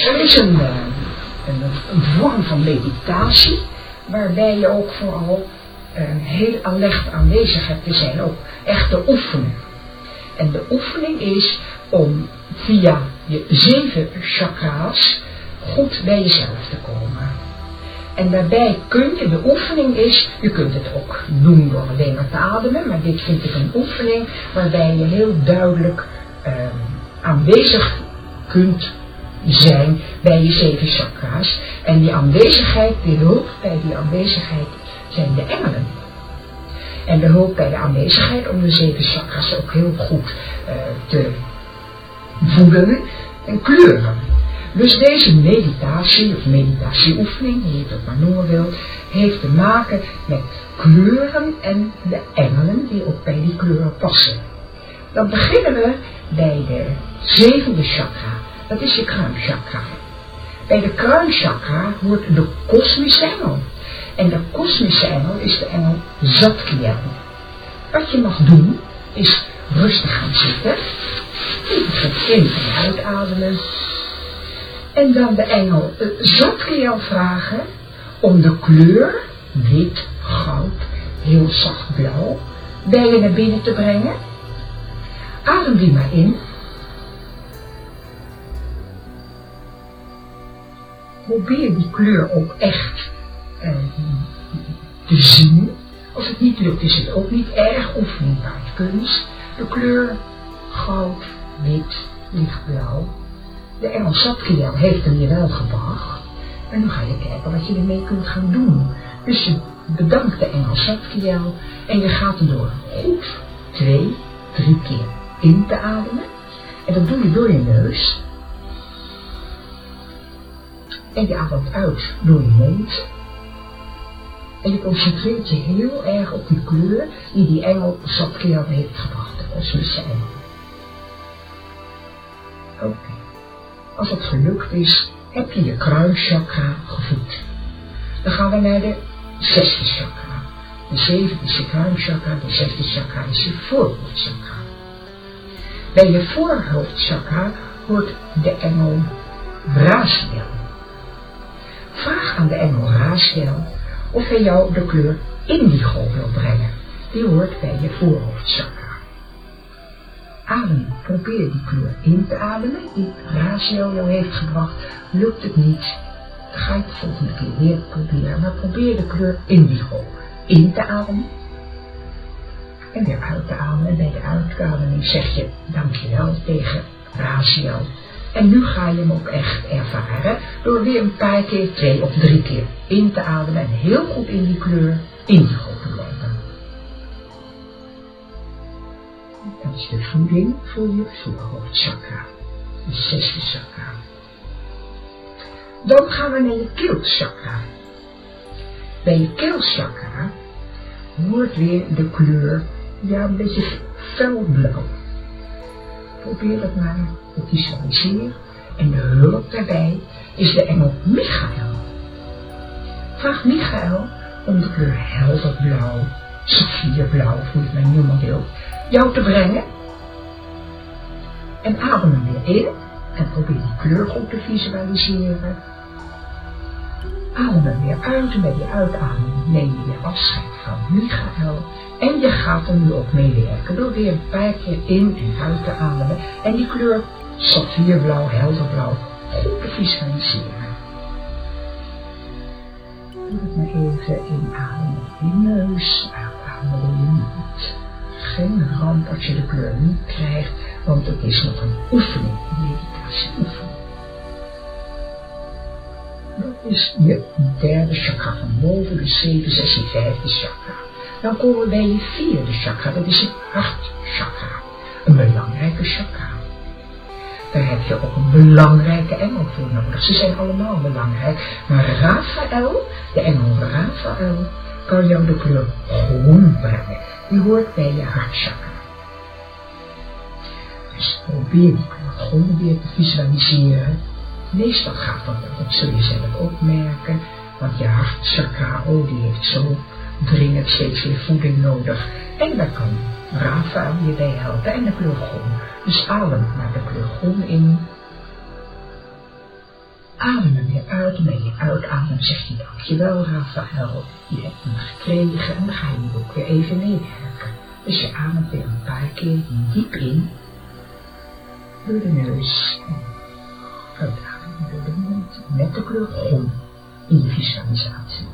Er is een vorm van meditatie waarbij je ook vooral heel alert aanwezig hebt te zijn, ook echt te oefenen. En de oefening is om via je 7 chakra's goed bij jezelf te komen. En daarbij kun je, de oefening is, je kunt het ook doen door alleen maar te ademen, maar dit vind ik een oefening waarbij je heel duidelijk aanwezig kunt zijn bij je 7 chakra's. En die aanwezigheid, die hulp bij die aanwezigheid zijn de engelen. En de hulp bij de aanwezigheid om de 7 chakra's ook heel goed te voeden en kleuren. Dus deze meditatie of meditatieoefening, hoe je het ook maar noemen wilt, heeft te maken met kleuren en de engelen die ook bij die kleuren passen. Dan beginnen we bij de 7e chakra, dat is je kruinchakra. Bij de kruinchakra hoort de kosmische engel. En de kosmische engel is de engel Zadkiel. Wat je mag doen is rustig gaan zitten, even in- en uitademen. En dan de engel Zadkiel vragen om de kleur wit, goud, heel zacht blauw bij je naar binnen te brengen. Adem die maar in. Probeer die kleur ook echt te zien. Als het niet lukt is het ook niet erg, oefening baart kunst. De kleur goud, wit, lichtblauw. De engel Zadkiel heeft hem je wel gebracht. En nu ga je kijken wat je ermee kunt gaan doen. Dus je bedankt de engel Zadkiel en je gaat er door goed 2, 3 keer in te ademen. En dat doe je door je neus. En je ademt uit door je mond. En je concentreert je heel erg op die kleur die engel Zadkiel heeft gebracht. De kosmische engel. Oké. Als het gelukt is, heb je je kruinchakra gevoed. Dan gaan we naar de 6e chakra. De 7e is je kruinchakra, de 6e chakra is je voorhoofdchakra. Bij je voorhoofdchakra hoort de engel Raziel. Vraag aan de engel Raziel of hij jou de kleur indigo wil brengen. Die hoort bij je voorhoofdchakra. Adem, probeer die kleur in te ademen die Raziel jou heeft gebracht. Lukt het niet, dan ga je het de volgende keer weer proberen. Maar probeer de kleur indigo in te ademen. En weer uit te ademen. En bij de uitademing zeg je dankjewel tegen Raziel. En nu ga je hem ook echt ervaren door weer een paar keer, 2 of 3 keer in te ademen. En heel goed in die kleur indigo te blijven. Dat is de voeding voor je voorhoofdchakra. De 6e chakra. Dan gaan we naar je keelchakra. Bij je keelchakra hoort weer de kleur, ja, een beetje felblauw. Probeer dat maar te visualiseren. En de hulp daarbij is de engel Michael. Vraag Michael om de kleur helderblauw, saffierblauw, hoe je het maar noemen wil, jou te brengen. En adem hem weer in. En probeer die kleur goed te visualiseren. Adem hem weer uit. En bij die uitademing neem je weer afscheid van Michael. En je gaat er nu ook meewerken door weer een paar keer in en uit te ademen. En die kleur saffierblauw, helderblauw goed te visualiseren. Doe het maar even inademen door je neus, uitademen door je mond. Geen ramp als je de kleur niet krijgt, want het is nog een oefening, een meditatieoefening. Dat is je 3e chakra van boven, de 7, 6 en 5e chakra. Dan komen we bij je 4e chakra, dat is je hartchakra. Een belangrijke chakra. Daar heb je ook een belangrijke engel voor nodig. Ze zijn allemaal belangrijk. Maar Raphaël, de engel Raphaël, kan jou de kleur groen brengen. Die hoort bij je hartchakra. Dus probeer die kleur groen weer te visualiseren. Meestal gaat dat wel, dat zul je zelf ook merken. Want je hartchakra, die heeft zo dringend steeds weer voeding nodig. En daar kan Raphaël je bij helpen. En de kleur groen. Dus adem naar de kleur groen in. adem hem weer uit en bij je uitademen zeg je dankjewel Raphaël, je hebt hem gekregen en dan ga je nu ook weer even meewerken. Dus je ademt weer een paar keer diep in, door de neus en uitademen door de mond met de kleur groen in je visualisatie.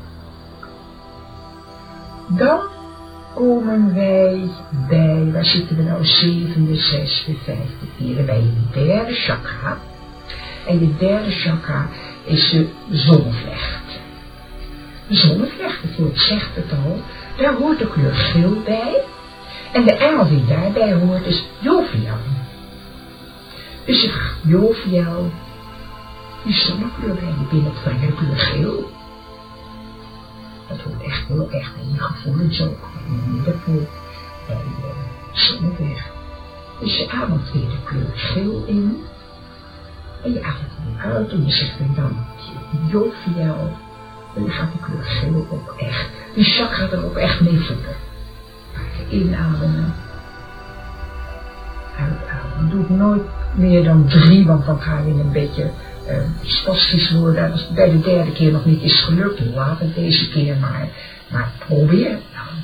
Dan komen wij bij, waar zitten we nou, 7e, 6e, 5e, 4e, bij je derde chakra. En je derde chakra is de zonnevlecht. De zonnevlecht, het woord zegt het al, daar hoort de kleur geel bij. En de engel die daarbij hoort is Jovial. Dus je gaat Jovial die zonnekleur bij je binnenbrengen, de kleur geel. Dat hoort echt heel erg bij je gevoelens ook, bij je middenpoot, bij je zonnevlecht. Dus je ademt weer de kleur geel in. En je ademt weer uit en je zegt dan Jovial. En je gaat de kleur geel ook echt, die chakra er ook echt mee voeden. Inademen, uitademen. Doe het nooit meer dan 3, want dan ga je een beetje spastisch worden. Als het bij de derde keer nog niet is gelukt, laat het deze keer maar probeer het dan.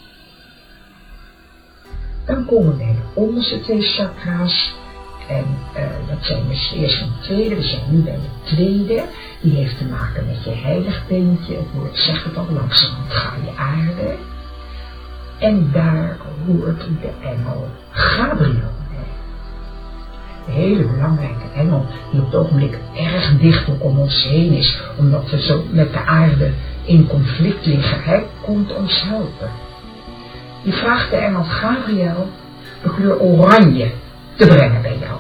Dan komen we bij de onderste 2 chakra's. En dat zijn dus de eerste en de tweede. We zijn nu bij de tweede. Die heeft te maken met je heiligbeentje. Het woord zegt het al, langzamerhand ga je aarde. En daar hoort de engel Gabriel bij. Een hele belangrijke engel die op het ogenblik erg dicht ook om ons heen is. Omdat we zo met de aarde in conflict liggen. Hij komt ons helpen. Je vraagt de engel Gabriel de kleur oranje te brengen bij jou.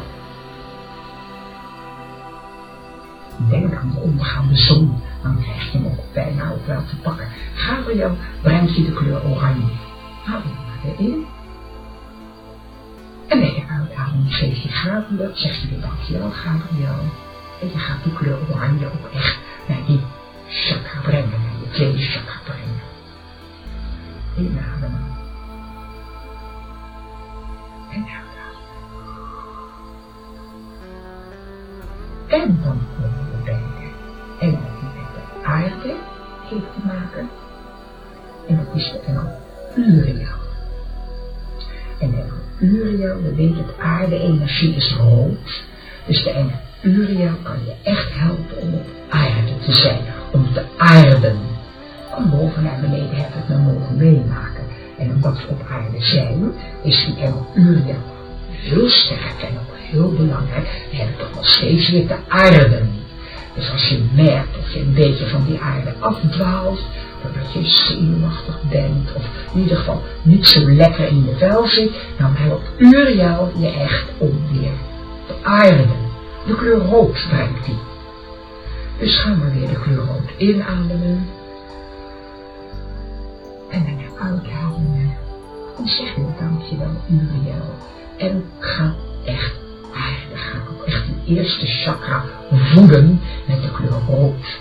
Denk aan de ondergaande zon, dan krijg je hem ook bijna ook wel te pakken. Gabriel brengt je de kleur oranje. Haal je maar erin. En bij je uitademing geef je Gabriel, zeg je weer dankjewel Gabriel. En je gaat die kleur oranje ook echt naar die chakra brengen, naar je tweede chakra brengen. Inademen. En uitademen. En dan komen we bij de engel die met de aarde heeft te maken. En dat is de engel Uriel. En de engel Uriel, we weten dat aarde-energie is rood. Dus de engel Uriel kan je echt helpen om op aarde te zijn. Om te aarden. Van boven naar beneden heb ik het mogen meemaken. En omdat we op aarde zijn, is die engel Uriel heel sterk en ook heel belangrijk. We hebben toch nog steeds weer te aarden. Dus als je merkt of je een beetje van die aarde afdwaalt, doordat je zenuwachtig bent of in ieder geval niet zo lekker in je vel zit, dan helpt Uriel je echt om weer te aarden. De kleur rood brengt die. Dus gaan we weer de kleur rood inademen. En dan weer uitademen. En zeg weer dankjewel Uriel. En ga echt aarde. Ga ook echt die eerste chakra voeden met de kleur rood.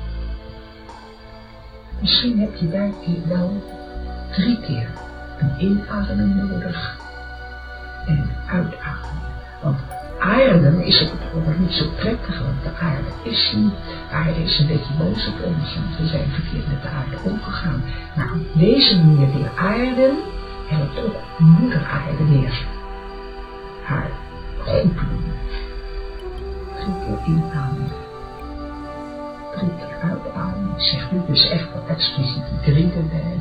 Misschien heb je daar wel 3 keer een inademing nodig en een uitademen. Want aarden is op het ogenblik niet zo prettig, want de aarde is niet. De aarde is een beetje boos op ons, want we zijn verkeerd met de aarde omgegaan. Maar op deze manier weer aarden, helpt ook moeder aarde weer haar goed doen. 3 keer inademen. 3 keer uitademen. Ik zeg nu dus echt wel expliciet 3 erbij.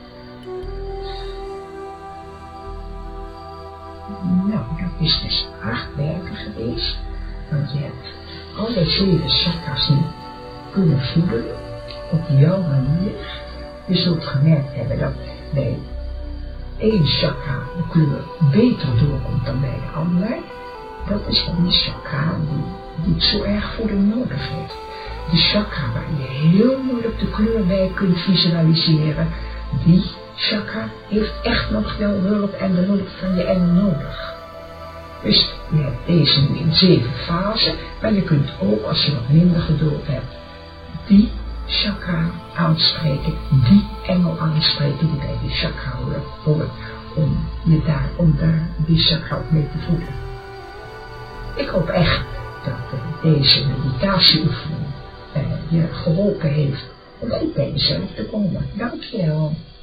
Nou, dat is dus hard werken geweest. Want je hebt alle 7 chakras niet kunnen voeden op jouw manier. Je zult gemerkt hebben dat bij 1 chakra de kleur beter doorkomt dan bij de ander. Dat is dan die chakra die niet zo erg voeding nodig heeft. De chakra waar je heel moeilijk de kleur bij kunt visualiseren, die chakra heeft echt nog wel hulp en de hulp van je engel nodig. Dus je hebt deze nu in 7 fasen, maar je kunt ook als je wat minder geduld hebt, die chakra aanspreken, die engel aanspreken die bij die chakra hoort, om daar die chakra ook mee te voeden. Ik hoop echt dat deze meditatieoefening je geholpen heeft om goed bij jezelf te komen. Dank je wel.